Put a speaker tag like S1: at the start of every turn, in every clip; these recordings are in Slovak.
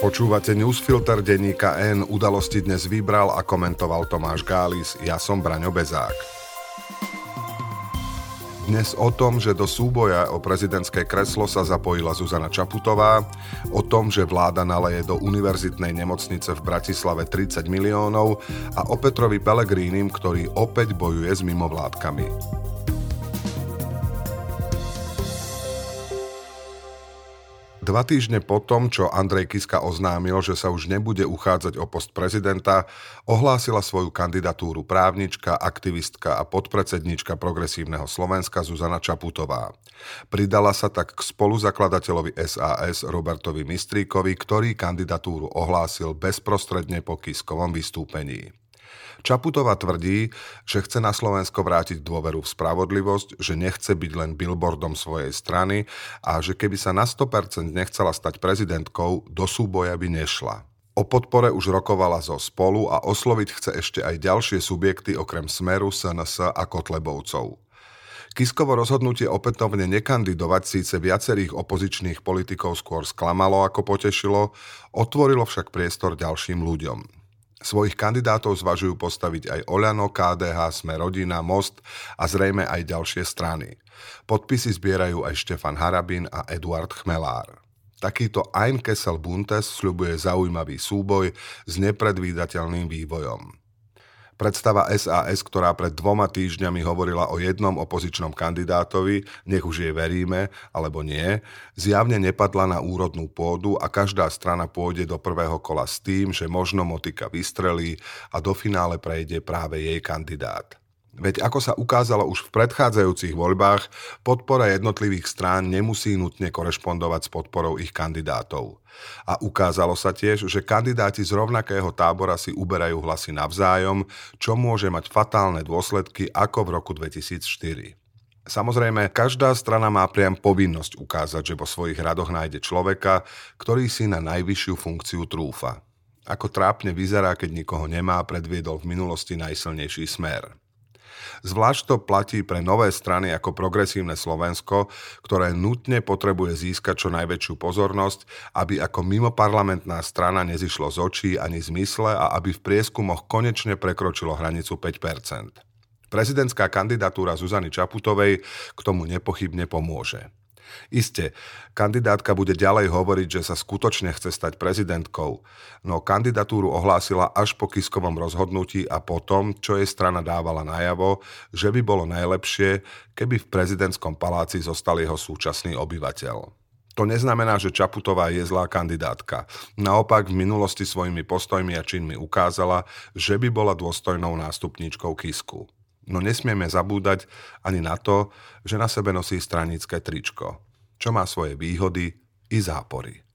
S1: Počúvate newsfilter denníka N. Udalosti dnes vybral a komentoval Tomáš Gális. Ja som Braňo Bezák. Dnes o tom, že do súboja o prezidentské kreslo sa zapojila Zuzana Čaputová, o tom, že vláda naleje do univerzitnej nemocnice v Bratislave 30 miliónov a o Petrovi Pellegrinim, ktorý opäť bojuje s mimovládkami. 2 týždne po tom, čo Andrej Kiska oznámil, že sa už nebude uchádzať o post prezidenta, ohlásila svoju kandidatúru právnička, aktivistka a podpredsedníčka Progresívneho Slovenska Zuzana Čaputová. Pridala sa tak k spoluzakladateľovi SAS Robertovi Mistríkovi, ktorý kandidatúru ohlásil bezprostredne po Kiskovom vystúpení. Čaputová tvrdí, že chce na Slovensko vrátiť dôveru v spravodlivosť, že nechce byť len billboardom svojej strany a že keby sa na 100% nechcela stať prezidentkou, do súboja by nešla. O podpore už rokovala zo Spolu a osloviť chce ešte aj ďalšie subjekty okrem Smeru, SNS a Kotlebovcov. Kiskovo rozhodnutie opätovne nekandidovať síce viacerých opozičných politikov skôr sklamalo ako potešilo, otvorilo však priestor ďalším ľuďom. Svojich kandidátov zvažujú postaviť aj Oľano, KDH, Sme rodina, Most a zrejme aj ďalšie strany. Podpisy zbierajú aj Štefan Harabin a Eduard Chmelár. Takýto Ein Kessel Buntes sľubuje zaujímavý súboj s nepredvídateľným vývojom. Predstava SAS, ktorá pred 2 týždňami hovorila o jednom opozičnom kandidátovi, nech už jej veríme, alebo nie, zjavne nepadla na úrodnú pôdu a každá strana pôjde do prvého kola s tým, že možno motika vystrelí a do finále prejde práve jej kandidát. Veď ako sa ukázalo už v predchádzajúcich voľbách, podpora jednotlivých strán nemusí nutne korešpondovať s podporou ich kandidátov. A ukázalo sa tiež, že kandidáti z rovnakého tábora si uberajú hlasy navzájom, čo môže mať fatálne dôsledky ako v roku 2004. Samozrejme, každá strana má priam povinnosť ukázať, že vo svojich radoch nájde človeka, ktorý si na najvyššiu funkciu trúfa. Ako trápne vyzerá, keď nikoho nemá, predviedol v minulosti najsilnejší Smer. Zvlášť to platí pre nové strany ako Progresívne Slovensko, ktoré nutne potrebuje získať čo najväčšiu pozornosť, aby ako mimoparlamentná strana nezišlo z očí ani z mysle a aby v prieskumoch konečne prekročilo hranicu 5%. Prezidentská kandidatúra Zuzany Čaputovej k tomu nepochybne pomôže. Isté, kandidátka bude ďalej hovoriť, že sa skutočne chce stať prezidentkou, no kandidatúru ohlásila až po Kiskovom rozhodnutí a po tom, čo jej strana dávala najavo, že by bolo najlepšie, keby v prezidentskom paláci zostal jeho súčasný obyvateľ. To neznamená, že Čaputová je zlá kandidátka. Naopak v minulosti svojimi postojmi a činmi ukázala, že by bola dôstojnou nástupníčkou Kisku. No nesmieme zabúdať ani na to, že na sebe nosí stranické tričko, čo má svoje výhody i zápory.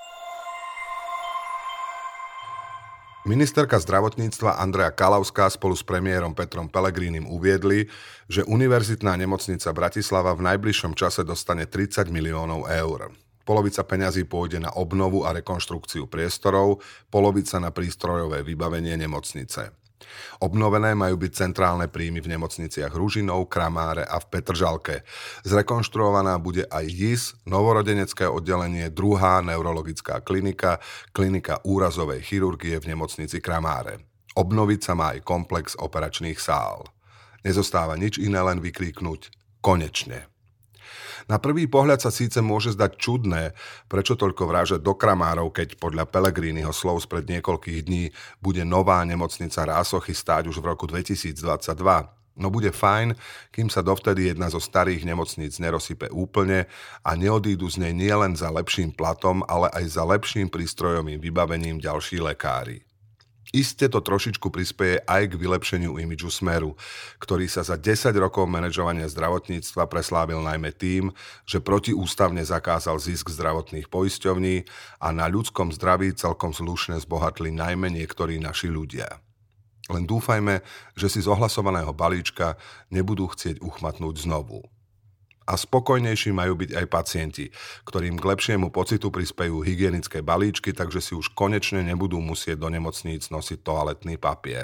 S1: Ministerka zdravotníctva Andrea Kalavská spolu s premiérom Petrom Pellegrinim uviedli, že Univerzitná nemocnica Bratislava v najbližšom čase dostane 30 miliónov eur. Polovica peňazí pôjde na obnovu a rekonštrukciu priestorov, polovica na prístrojové vybavenie nemocnice. Obnovené majú byť centrálne príjmy v nemocniciach Ružinov, Kramáre a v Petržalke. Zrekonštruovaná bude aj JIS, novorodenecké oddelenie, 2. neurologická klinika, klinika úrazovej chirurgie v nemocnici Kramáre. Obnoviť sa má aj komplex operačných sál. Nezostáva nič iné, len vykríknuť konečne. Na prvý pohľad sa síce môže zdať čudné, prečo toľko vrážať do Kramárov, keď podľa Pellegriniho slov spred niekoľkých dní bude nová nemocnica Rásochy stáť už v roku 2022. No bude fajn, kým sa dovtedy jedna zo starých nemocníc nerozsype úplne a neodídu z nej nielen za lepším platom, ale aj za lepším prístrojovým vybavením ďalší lekári. Iste to trošičku prispieje aj k vylepšeniu imidžu Smeru, ktorý sa za 10 rokov manažovania zdravotníctva preslávil najmä tým, že protiústavne zakázal zisk zdravotných poisťovní a na ľudskom zdraví celkom slušne zbohatli najmä niektorí naši ľudia. Len dúfajme, že si z ohlasovaného balíčka nebudú chcieť uchmatnúť znovu. A spokojnejší majú byť aj pacienti, ktorým k lepšiemu pocitu prispejú hygienické balíčky, takže si už konečne nebudú musieť do nemocníc nosiť toaletný papier.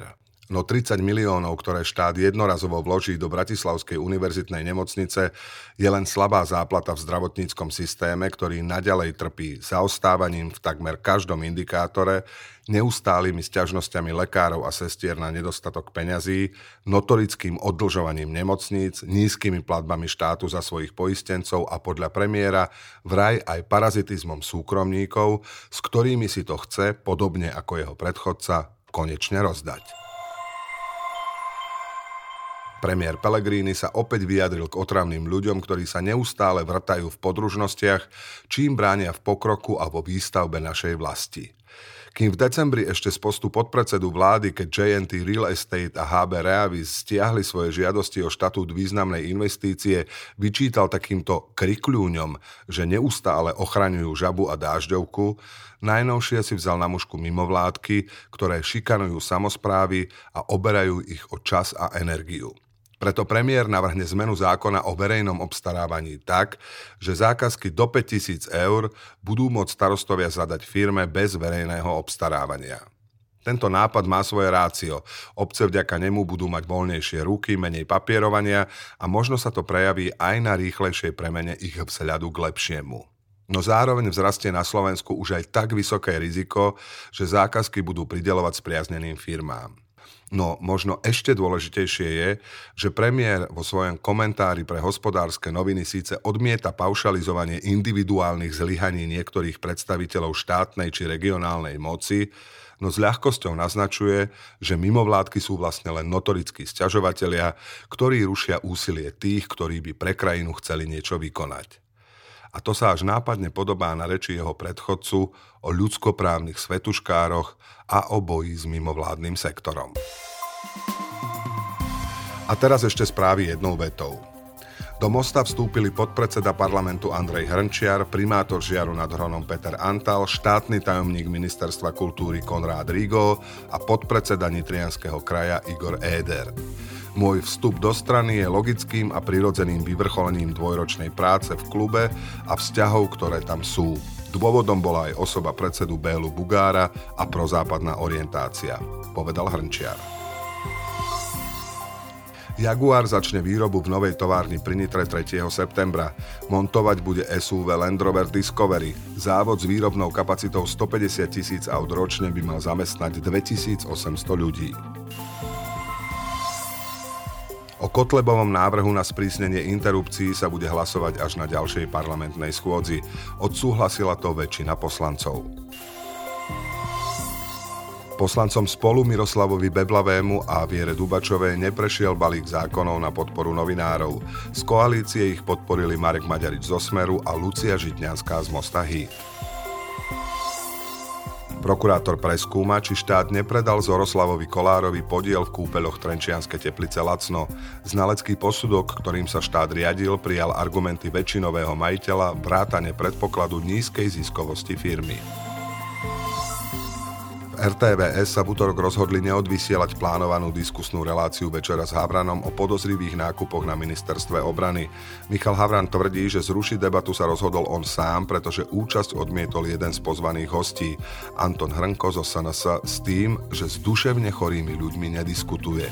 S1: No 30 miliónov, ktoré štát jednorazovo vloží do Bratislavskej univerzitnej nemocnice, je len slabá záplata v zdravotníckom systéme, ktorý naďalej trpí zaostávaním v takmer každom indikátore, neustálými sťažnosťami lekárov a sestier na nedostatok peňazí, notorickým oddlžovaním nemocníc, nízkymi platbami štátu za svojich poistencov a podľa premiéra vraj aj parazitizmom súkromníkov, s ktorými si to chce, podobne ako jeho predchodca, konečne rozdať. Premiér Pellegrini sa opäť vyjadril k otravným ľuďom, ktorí sa neustále vrtajú v podružnostiach, čím bránia v pokroku a vo výstavbe našej vlasti. Kým v decembri ešte z postu podpredsedu vlády, keď JNT Real Estate a HB Reavis stiahli svoje žiadosti o štatút významnej investície, vyčítal takýmto krikľúňom, že neustále ochraňujú Žabu a Dážďovku, najnovšie si vzal na mušku mimovládky, ktoré šikanujú samosprávy a oberajú ich o čas a energiu. Preto premiér navrhne zmenu zákona o verejnom obstarávaní tak, že zákazky do 5 000 eur budú môcť starostovia zadať firme bez verejného obstarávania. Tento nápad má svoje rácio. Obce vďaka nemu budú mať voľnejšie ruky, menej papierovania a možno sa to prejaví aj na rýchlejšej premene ich vzhľadu k lepšiemu. No zároveň vzrastie na Slovensku už aj tak vysoké riziko, že zákazky budú prideľovať spriazneným firmám. No možno ešte dôležitejšie je, že premiér vo svojom komentári pre Hospodárske noviny síce odmieta paušalizovanie individuálnych zlyhaní niektorých predstaviteľov štátnej či regionálnej moci, no s ľahkosťou naznačuje, že mimovládky sú vlastne len notorickí sťažovatelia, ktorí rušia úsilie tých, ktorí by pre krajinu chceli niečo vykonať. A to sa až nápadne podobá na reči jeho predchodcu o ľudskoprávnych svetuškároch a o boji s mimovládnym sektorom. A teraz ešte správy jednou vetou. Do Mosta vstúpili podpredseda parlamentu Andrej Hrnčiar, primátor Žiaru nad Hronom Peter Antal, štátny tajomník Ministerstva kultúry Konrád Rigo a podpredseda Nitrianskeho kraja Igor Éder. Môj vstup do strany je logickým a prirodzeným vyvrcholením dvojročnej práce v klube a vzťahov, ktoré tam sú. Dôvodom bola aj osoba predsedu Bélu Bugára a prozápadná orientácia, povedal Hrnčiar. Jaguar začne výrobu v novej továrni pri Nitre 3. septembra. Montovať bude SUV Land Rover Discovery. Závod s výrobnou kapacitou 150 000 aut ročne by mal zamestnať 2800 ľudí. O Kotlebovom návrhu na sprísnenie interrupcií sa bude hlasovať až na ďalšej parlamentnej schôdzi. Odsúhlasila to väčšina poslancov. Poslancom Spolu Miroslavovi Beblavému a Viere Dubačovej neprešiel balík zákonov na podporu novinárov. Z koalície ich podporili Marek Maďarič zo Smeru a Lucia Žitňanská z Mosta Híd. Prokurátor preskúma, či štát nepredal Zoroslavovi Kolárovi podiel v kúpeľoch Trenčianske Teplice lacno. Znalecký posudok, ktorým sa štát riadil, prijal argumenty väčšinového majiteľa vrátane predpokladu nízkej ziskovosti firmy. V RTVS sa v utorok rozhodli neodvysielať plánovanú diskusnú reláciu Večera s Havranom o podozrivých nákupoch na ministerstve obrany. Michal Havran tvrdí, že zrušiť debatu sa rozhodol on sám, pretože účasť odmietol jeden z pozvaných hostí, Anton Hrnko zo SNS, s tým, že s duševne chorými ľuďmi nediskutuje.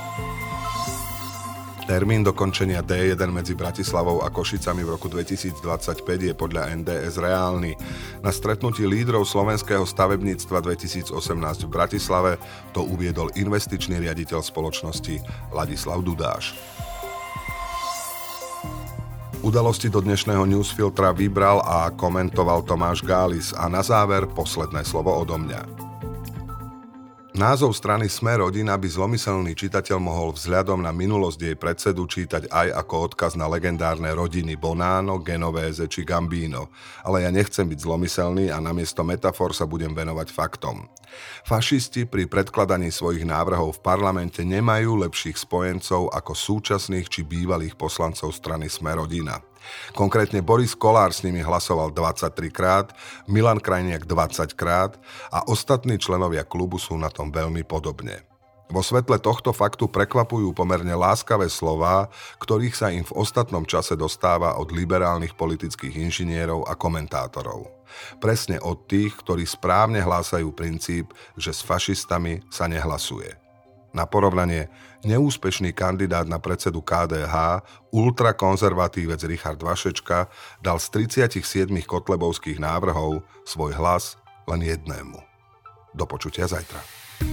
S1: Termín dokončenia D1 medzi Bratislavou a Košicami v roku 2025 je podľa NDS reálny. Na stretnutí lídrov slovenského stavebníctva 2018 v Bratislave to uviedol investičný riaditeľ spoločnosti Ladislav Dudáš. Udalosti do dnešného newsfiltra vybral a komentoval Tomáš Gális a na záver posledné slovo odo mňa. Názov strany Sme rodina by zlomyselný čitateľ mohol vzhľadom na minulosť jej predsedu čítať aj ako odkaz na legendárne rodiny Bonanno, Genovese či Gambino. Ale ja nechcem byť zlomyselný a namiesto metafor sa budem venovať faktom. Fašisti pri predkladaní svojich návrhov v parlamente nemajú lepších spojencov ako súčasných či bývalých poslancov strany Sme rodina. Konkrétne Boris Kolár s nimi hlasoval 23 krát, Milan Krajniak 20 krát a ostatní členovia klubu sú na tom veľmi podobne. Vo svetle tohto faktu prekvapujú pomerne láskavé slová, ktorých sa im v ostatnom čase dostáva od liberálnych politických inžinierov a komentátorov. Presne od tých, ktorí správne hlásajú princíp, že s fašistami sa nehlasuje. Na porovnanie, neúspešný kandidát na predsedu KDH, ultrakonzervatívec Richard Vašečka, dal z 37 kotlebovských návrhov svoj hlas len jednému. Do počutia zajtra.